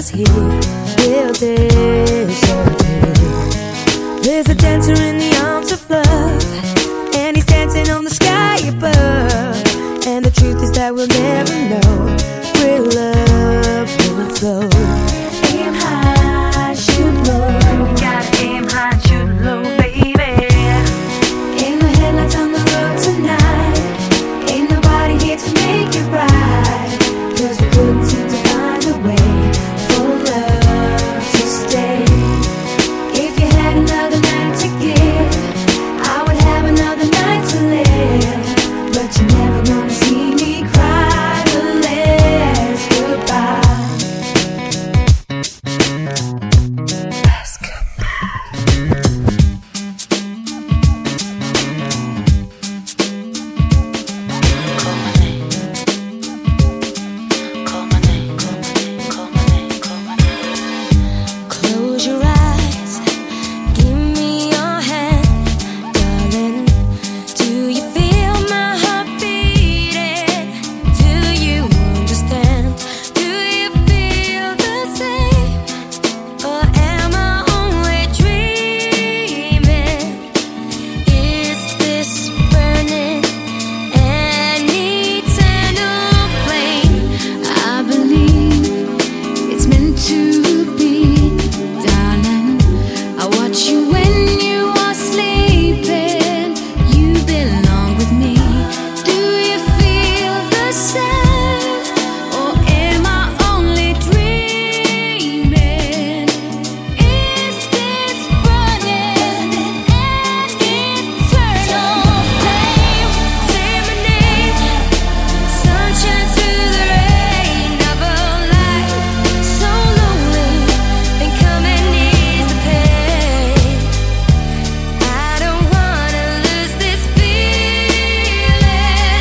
'cause he will disappear. There's a dancer in the arms of love, and he's dancing on the sky above. And the truth is that we'll never know where love will flow. Aim high, shoot low. Gotta aim high, shoot low, baby. Ain't no headlights on the road tonight. Ain't nobody here to make it right. 'Cause we couldn't seem to find a way for love to stay. If you had another night to give, I would have another night to live. But you're never gonna see me cry the last goodbye. Last goodbye. Call my name. Call my name. Call my name. Call my name. Call my name. Close your eyes, give me your hand, darling. Do you feel my heart beating? Do you understand? Do you feel the same? Or am I only dreaming? Is this burning an eternal flame? I believe it's meant to be, darling. I watch you when you are sleeping. You belong with me. Do you feel the same? Or am I only dreaming? Is this burning an eternal flame? Say my name. Sunshine through the rain of a life so lonely, and coming is the pain. I don't wanna lose this feeling.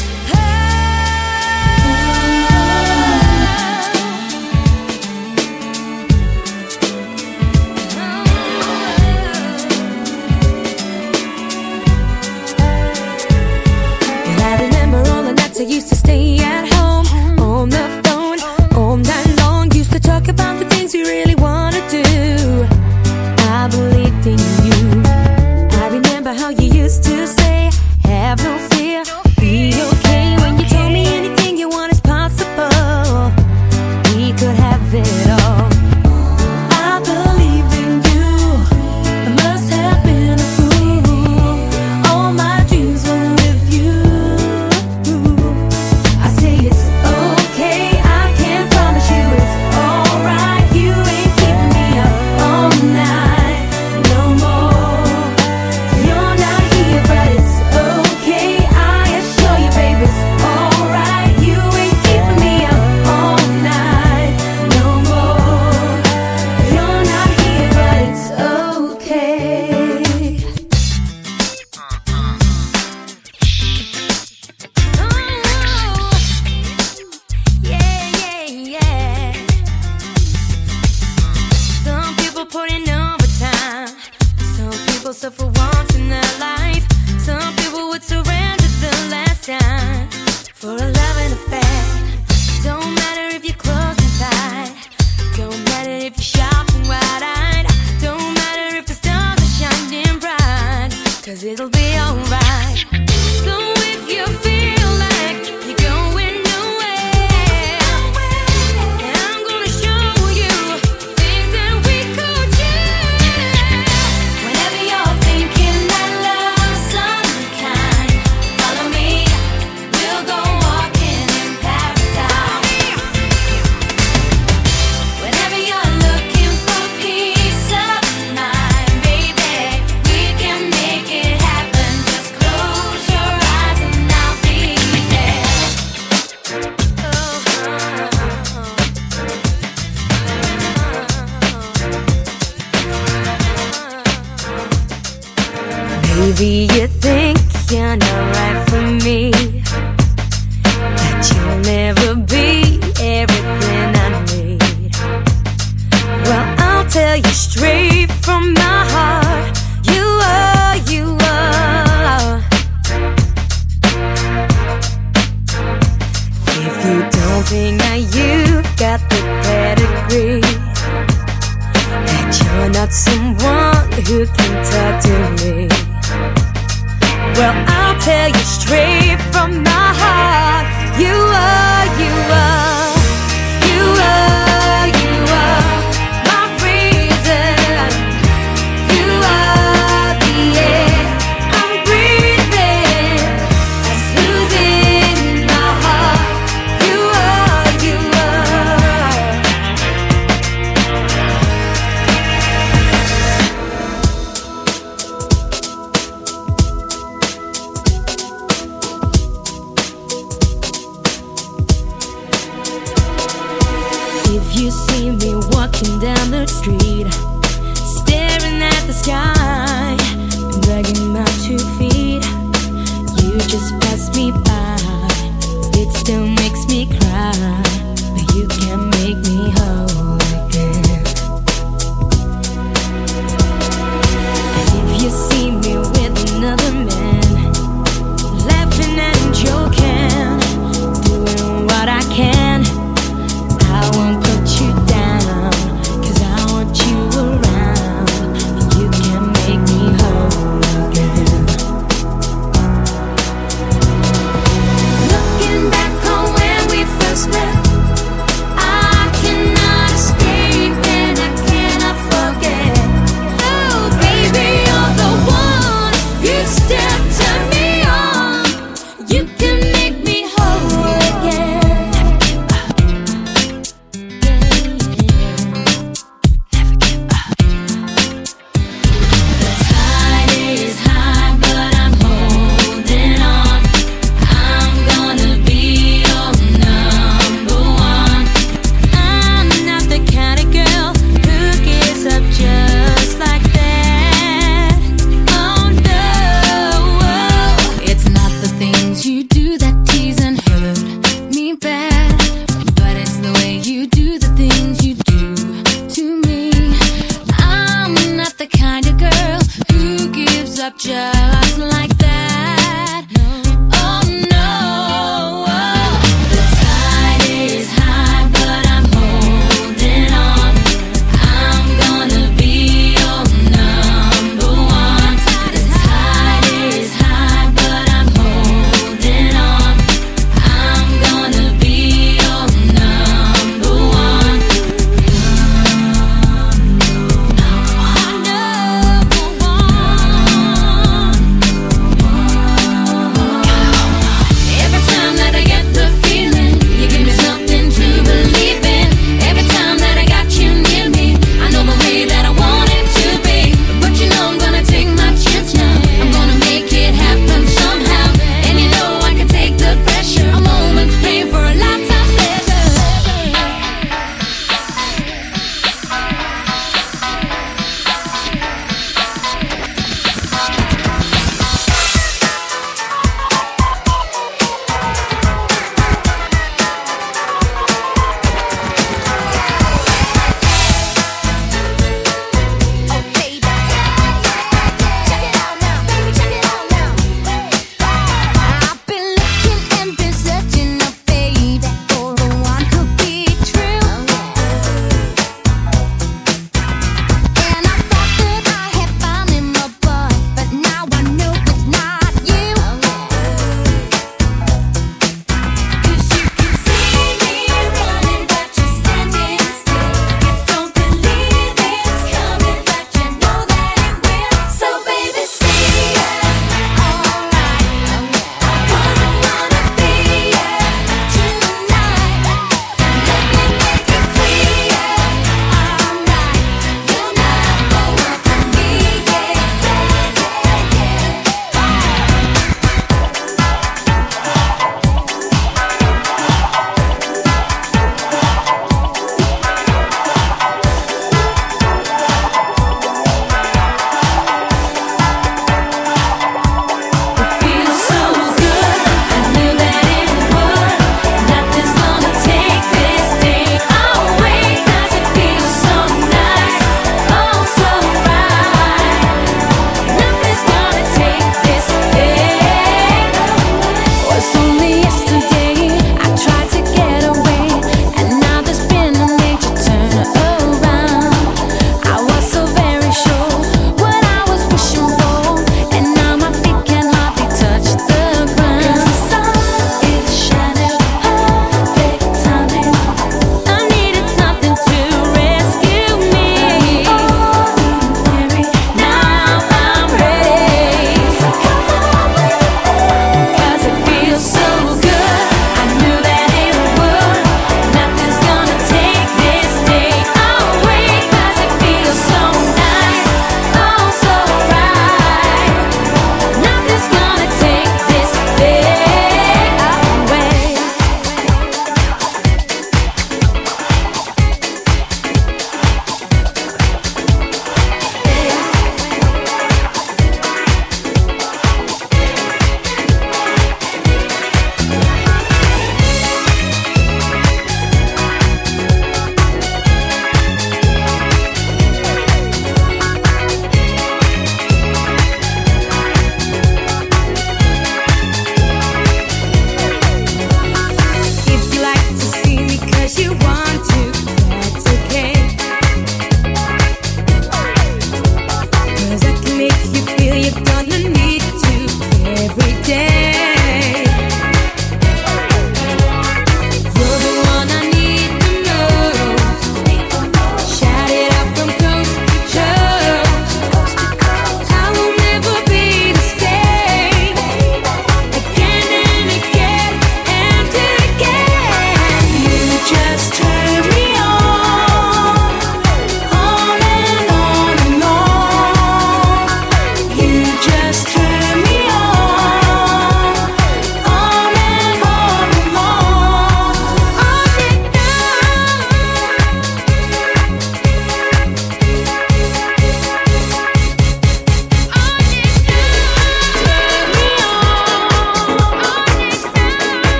Well, I remember all the nights I used to stay at home, on the phone, all night long. Used to talk about the things we really wanna do. I believed in you. I remember how you used to say, have no fear, be okay. When you told me anything you want is possible, we could have it all. I believed in you. I must have been a fool. All my dreams were with you. I say it's okay. I can promise you it's alright. You ain't keeping me up all night no more. You're not here, but it's okay. I assure you, baby, it's alright. You ain't keeping me up all night no more. You're not here, but it's okay. Yeah. Some people put in overtime. Some people suffer once in their life. Some people would surrender the last time for a love and affair. Don't matter if you're close and tight. Don't matter if you're shopping wide-eyed. Don't matter if the stars are shining bright, 'cause it'll be alright. So if you feel like you're going nowhere, I'm gonna show you things that we could do. Whenever you're thinking that love's some kind, follow me. We'll go walking in paradise. Whenever you're looking for peace of mind, baby, we can make it happen. Just close your eyes and I'll be there. Maybe you think you're not right for me, that you'll never be everything I need. Well, I'll tell you straight from my heart, you are, you are. If you don't think that you've got the pedigree, that you're not someone who can talk to me. Well, I'll tell you straight from my heart, you are, you are, you are, you are my reason. You are the air I'm breathing. That's who's in my heart. You are, you If you see me walking down the street, staring at the sky, dragging my 2 feet, you just pass me by. It still makes me cry, but you can't make me whole.